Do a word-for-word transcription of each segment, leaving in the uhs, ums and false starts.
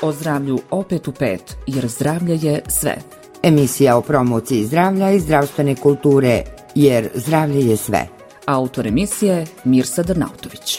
O zdravlju opet u pet, jer zdravlje je sve. Emisija o promociji zdravlja i zdravstvene kulture, jer zdravlje je sve. Autor emisije Mirsa Drnautović.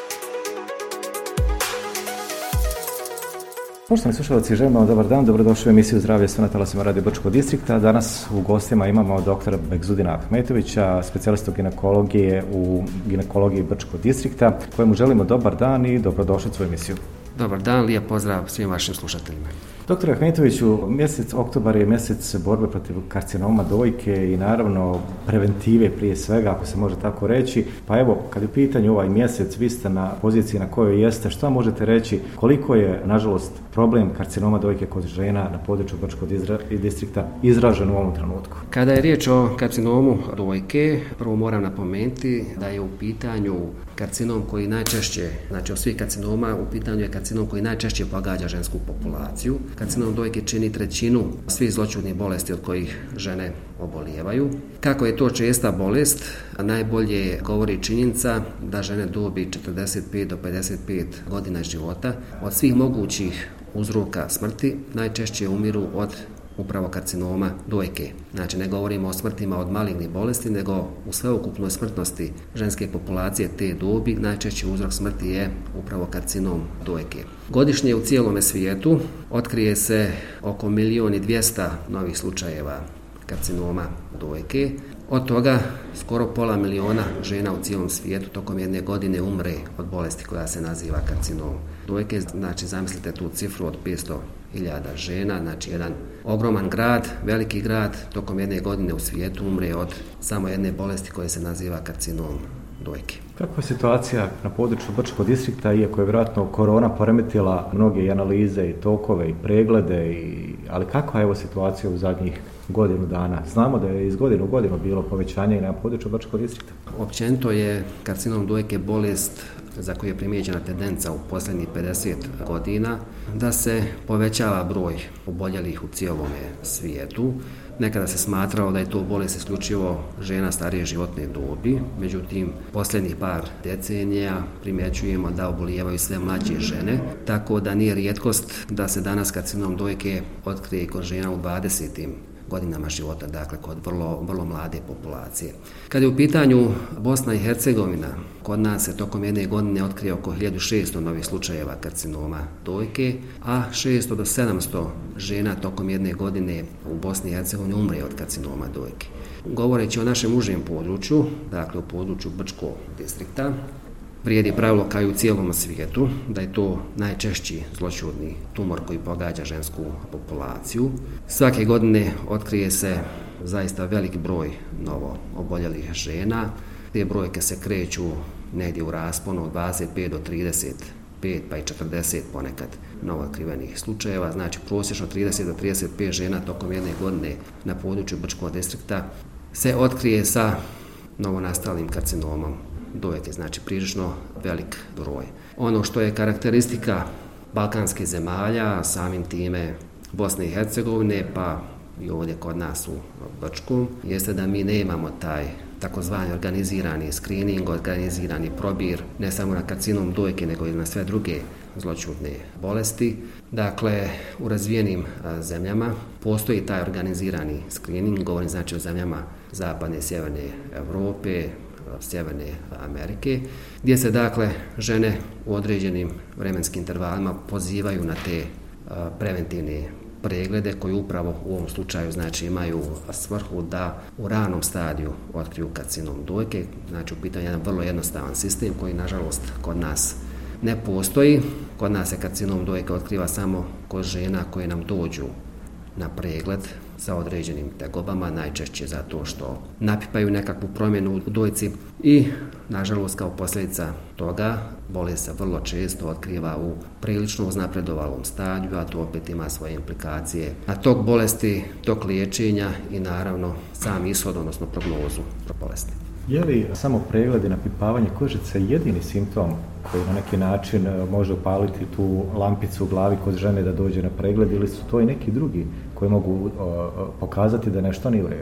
Poštovani slušalci, želim vam dobar dan, dobrodošli u emisiju Zdravlje sve na talasima Radio Brčkog distrikta. Danas u gostima imamo doktora Begzudina Ahmetovića, specijalistu ginekologije u ginekologiji Brčkog distrikta, kojemu želimo dobar dan i dobrodošlicu u emisiju. Dobar dan, lijep pozdrav svim vašim slušateljima. Doktor Ahmetoviću, mjesec oktobar je mjesec borbe protiv karcinoma dojke i naravno preventive prije svega, ako se može tako reći. Pa evo, kad je u pitanju ovaj mjesec, vi ste na poziciji na kojoj jeste, šta možete reći koliko je, nažalost, problem karcinoma dojke kod žena na području Brčkog distrikta izražen u ovom trenutku? Kada je riječ o karcinomu dojke, prvo moram napomenuti da je u pitanju karcinom koji najčešće, znači od svih karcinoma, u pitanju je karcinom koji najčešće pogađa žensku populaciju. Karcinom dojke čini trećinu svih zloćudnih bolesti od kojih žene obolijevaju. Kako je to česta bolest, a najbolje govori činjenica da žene dobi četrdeset pet do pedeset pet godina života od svih mogućih uzroka smrti najčešće umiru od upravo karcinoma dojke. Znači, ne govorimo o smrtima od malignih bolesti, nego u sveukupnoj smrtnosti ženske populacije te dobi najčešći uzrok smrti je upravo karcinom dojke. Godišnje u cijelome svijetu otkrije se oko milijun i dvjesto novih slučajeva karcinoma dojke. Od toga skoro pola miliona žena u cijelom svijetu tokom jedne godine umre od bolesti koja se naziva karcinom dojke. Znači, zamislite tu cifru od petsto hiljada žena, znači jedan ogroman grad, veliki grad, tokom jedne godine u svijetu umre od samo jedne bolesti koja se naziva karcinom dojke. Kakva je situacija na području Brčkog distrikta, iako je vjerojatno korona poremetila mnoge i analize i tokove i preglede, i, ali kakva je evo situacija u zadnjih godinu dana? Znamo da je iz godine u godinu bilo povećanje i na području Brčkog distrikta. Općenito je karcinom dojke bolest za koju je primijećena tendencija u posljednjih pedeset godina da se povećava broj oboljelih u cijelom svijetu. Nekada se smatralo da je to bolest isključivo žena starije životne dobi, međutim posljednjih par decenija primjećujemo da obolijevaju sve mlađe žene, tako da nije rijetkost da se danas karcinom dojke otkrije kod žena u dvadesetim godinama života, dakle kod vrlo, vrlo mlade populacije. Kad je u pitanju Bosna i Hercegovina, kod nas se tokom jedne godine otkrije oko hiljadu šesto novih slučajeva karcinoma dojke, a šesto do sedamsto žena tokom jedne godine u Bosni i Hercegovini umre od karcinoma dojke. Govoreći o našem užem području, dakle u području Brčkog distrikta, vrijedi pravilo kao i u cijelom svijetu da je to najčešći zloćudni tumor koji pogađa žensku populaciju. Svake godine otkrije se zaista velik broj novo oboljelih žena. Te brojke se kreću negdje u rasponu od dvadeset pet do trideset pet pa i četrdeset ponekad novootkrivenih slučajeva. Znači prosječno trideset do trideset pet žena tokom jedne godine na području Brčkog distrikta se otkrije sa novonastalim karcinomom dojke, znači prilično velik broj. Ono što je karakteristika balkanskih zemalja, samim time Bosne i Hercegovine, pa i ovdje kod nas u Brčkom, jeste da mi nemamo taj takozvani organizirani screening, organizirani probir, ne samo na karcinom dojke, nego i na sve druge zloćudne bolesti. Dakle, u razvijenim zemljama postoji taj organizirani screening, govorim znači o zemljama zapadne i sjeverne Europe, Sjeverne Amerike, gdje se dakle žene u određenim vremenskim intervalima pozivaju na te preventivne preglede koji upravo u ovom slučaju znači imaju svrhu da u ranom stadiju otkriju karcinom dojke. Znači u pitanju jedan vrlo jednostavan sistem koji nažalost kod nas ne postoji. Kod nas se karcinom dojke otkriva samo kod žena koje nam dođu na pregled sa određenim tegobama, najčešće zato što napipaju nekakvu promjenu u dojci i, nažalost, kao posljedica toga bolest se vrlo često otkriva u prilično uznapredovalom stadiju, a to opet ima svoje implikacije na tok bolesti, tok liječenja i naravno sam ishod, odnosno prognozu bolesti. Je li samo pregled i napipavanje kožice jedini simptom koji na neki način može upaliti tu lampicu u glavi kod žene da dođe na pregled, ili su to i neki drugi koji mogu o, pokazati da nešto nije u redu?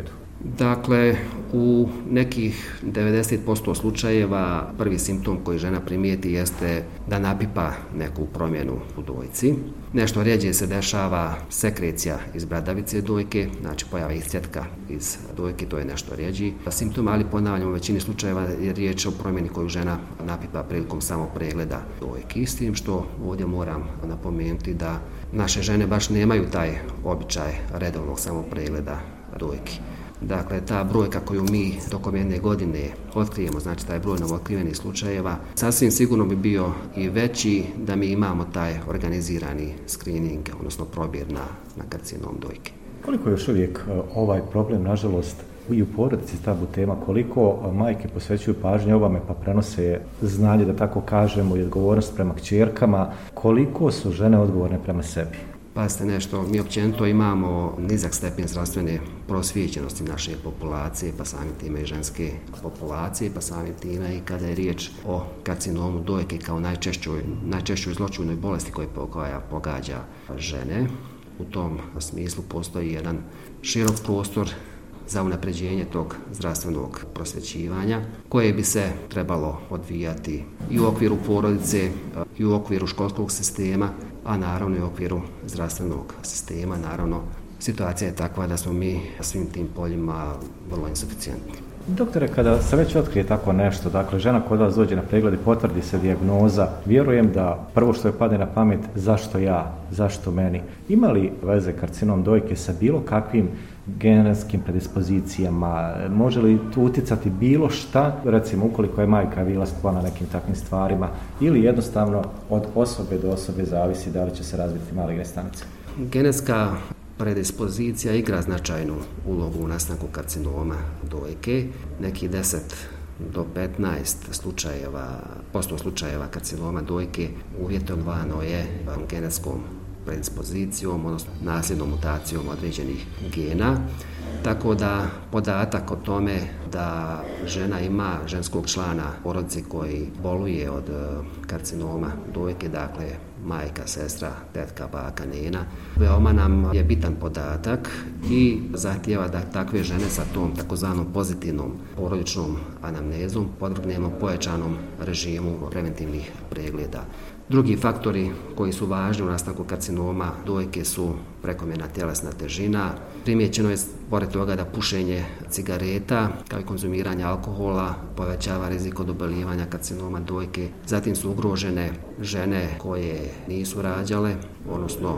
Dakle, u nekih devedeset posto slučajeva prvi simptom koji žena primijeti jeste da napipa neku promjenu u dojci. Nešto rjeđe se dešava sekrecija iz bradavice dojke, znači pojava iscjetka iz dojke, to je nešto rjeđi simptom, ali ponavljam, u većini slučajeva je riječ o promjeni koju žena napipa prilikom samog pregleda dojke. S tim što ovdje moram napomenuti da naše žene baš nemaju taj običaj redovnog samog pregleda dojke. Dakle, ta brojka koju mi tokom jedne godine otkrijemo, znači taj broj novootkrivenih slučajeva, sasvim sigurno bi bio i veći da mi imamo taj organizirani screening, odnosno probir na, na karcinom dojke. Koliko je još uvijek ovaj problem, nažalost, i u porodici tabu tema, koliko majke posvećuju pažnje ovome pa prenose znanje, da tako kažemo, i odgovornost prema kćerkama, koliko su žene odgovorne prema sebi? Pazite nešto, mi općenito imamo nizak stepen zdravstvene prosvijećenosti naše populacije, pa samim time i ženske populacije, pa samim time i kada je riječ o karcinomu dojke kao najčešćoj, najčešćoj zloćudnoj bolesti koja pogađa žene. U tom smislu postoji jedan širok prostor za unapređenje tog zdravstvenog prosvjećivanja koje bi se trebalo odvijati i u okviru porodice i u okviru školskog sistema, a naravno i u okviru zdravstvenog sistema. Naravno, situacija je takva da smo mi svim tim poljima vrlo insuficijentni. Doktore, kada se već otkrije tako nešto, dakle žena kod vas dođe na pregled i potvrdi se dijagnoza, vjerujem da prvo što je padne na pamet, zašto ja, zašto meni? Ima li veze karcinom dojke sa bilo kakvim genetskim predispozicijama? Može li tu utjecati bilo šta, recimo ukoliko je majka bila sklona nekim takvim stvarima, ili jednostavno od osobe do osobe zavisi da li će se razviti maligne stanice? Genetska predispozicija igra značajnu ulogu u nastanku karcinoma dojke. Neki deset do petnaest slučajeva, posto slučajeva karcinoma dojke uvjetovano je genetskom predispozicijom, odnosno nasljednom mutacijom određenih gena. Tako da podatak o tome da žena ima ženskog člana porodice koji boluje od karcinoma dojke, dakle majka, sestra, tetka, baka, nena, veoma nam je bitan podatak i zahtijeva da takve žene sa tom takozvanom pozitivnom porodičnom anamnezom podvrgnemo pojačanom režimu preventivnih pregleda. Drugi faktori koji su važni u nastanku karcinoma dojke su prekomjerna tjelesna težina. Primijećeno je pored toga da pušenje cigareta kao i konzumiranje alkohola povećava rizik od oboljevanja karcinoma dojke. Zatim su ugrožene žene koje nisu rađale, odnosno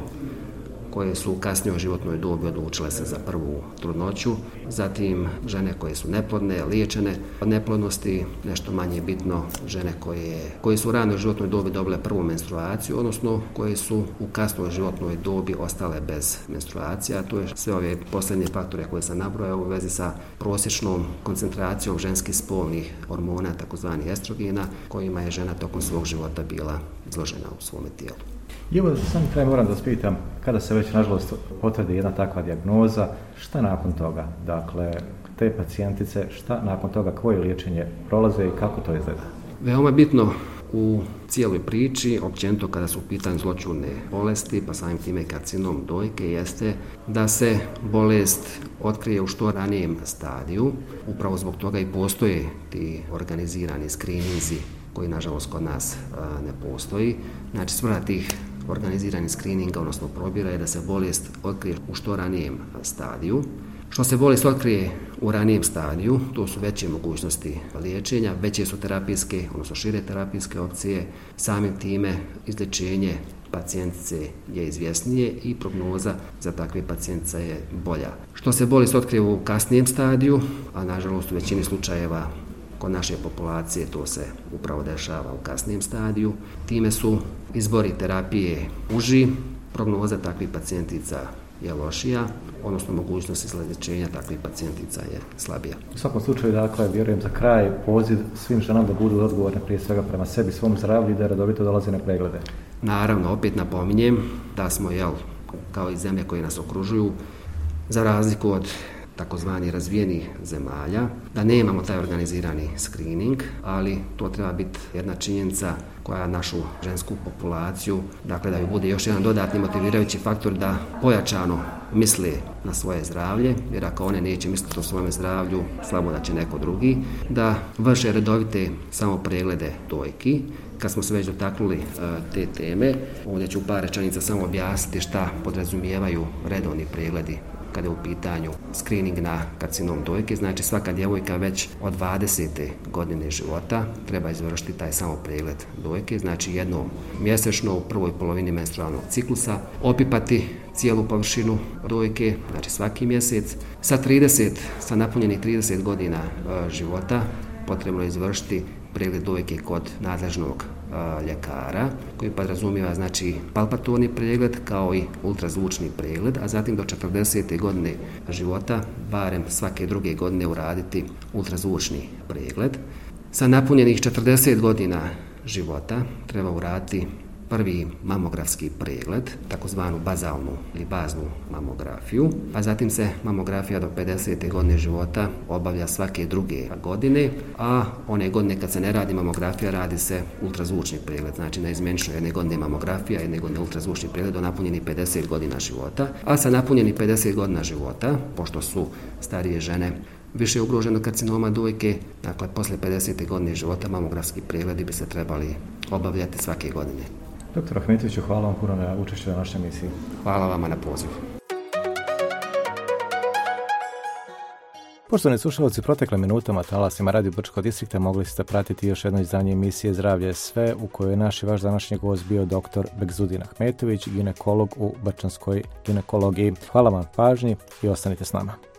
koje su u kasnijoj životnoj dobi odlučile se za prvu trudnoću, zatim žene koje su neplodne, liječene od neplodnosti, nešto manje bitno žene koje, koje su u ranoj životnoj dobi dobile prvu menstruaciju, odnosno koje su u kasnoj životnoj dobi ostale bez menstruacija. To je sve ove posljednje faktore koje sam nabrojao u vezi sa prosječnom koncentracijom ženskih spolnih hormona, takozvanih estrogena, kojima je žena tokom svog života bila izložena u svome tijelu. I evo, za sam kraj moram da vas pitam, kada se već nažalost potvrdi jedna takva dijagnoza, šta nakon toga? Dakle, te pacijentice, šta nakon toga, koje liječenje prolaze i kako to izgleda? Veoma bitno u cijeloj priči, općenito kada su u pitanju zloćudne bolesti, pa samim time i karcinom dojke, jeste da se bolest otkrije u što ranijem stadiju. Upravo zbog toga i postoje ti organizirani skrininzi koji nažalost kod nas a, ne postoji. Znači, svrha tih organiziranih skrininga, odnosno probira, je da se bolest otkrije u što ranijem stadiju. Što se bolest otkrije u ranijem stadiju, to su veće mogućnosti liječenja, veće su terapijske, odnosno šire terapijske opcije, samim time izlječenje pacijentice je izvjesnije i prognoza za takve pacijentice je bolja. Što se bolest otkrije u kasnijem stadiju, a nažalost u većini slučajeva kod naše populacije to se upravo dešava u kasnijem stadiju, time su izbori terapije uži, prognoza takvih pacijentica je lošija, odnosno mogućnost izliječenja takvih pacijentica je slabija. U svakom slučaju, dakle, vjerujem za kraj poziv svim ženama da budu odgovorne prije svega prema sebi, svom zdravlju i da redovito dolaze na preglede. Naravno, opet napominjem da smo, jel, kao i zemlje koje nas okružuju, za razliku od takozvani razvijenih zemalja, da nemamo taj organizirani screening, ali to treba biti jedna činjenica koja našu žensku populaciju, dakle da ju bude još jedan dodatni motivirajući faktor da pojačano misle na svoje zdravlje, jer ako one neće misliti o svojem zdravlju, slabo da će neko drugi, da vrše redovite samo preglede dojki. Kad smo se već dotaknuli uh, te teme, ovdje ću par rečenica samo objasniti šta podrazumijevaju redovni pregledi kada je u pitanju screening na karcinom dojke. Znači svaka djevojka već od dvadesete godine života treba izvršiti taj samo pregled dojke, znači jednom mjesečno u prvoj polovini menstrualnog ciklusa, opipati cijelu površinu dojke, znači svaki mjesec. Sa trideset, sa napunjenih trideset godina uh, života potrebno je izvršiti pregled dojke kod nadležnog a, ljekara, koji podrazumijeva znači palpatorni pregled kao i ultrazvučni pregled, a zatim do četrdesete godine života barem svake druge godine uraditi ultrazvučni pregled. Sa napunjenih četrdeset godina života treba uraditi prvi mamografski pregled, takozvanu bazalnu ili baznu mamografiju, a zatim se mamografija do pedesete godine života obavlja svake druge godine, a one godine kad se ne radi mamografija radi se ultrazvučni pregled, znači neizmjenično jedne godine mamografija, jedne godine ultrazvučni pregled do napunjenih pedeset godina života, a sa napunjenih pedeset godina života, pošto su starije žene više ugroženo karcinoma dojke, dakle posle pedesete godine života mamografski pregledi bi se trebali obavljati svake godine. Doktor Ahmetoviću, hvala vam puno na učešću na našoj emisiji. Hvala vama na pozivu. Poštovani slušalci, protekle minutama talasima Radio Brčkog distrikta mogli ste pratiti još jedno izdanje emisije Zdravlje je sve, u kojoj je naš i vaš današnji gost bio doktor Begzudin Ahmetović, ginekolog u brčanskoj ginekologiji. Hvala vam pažnji i ostanite s nama.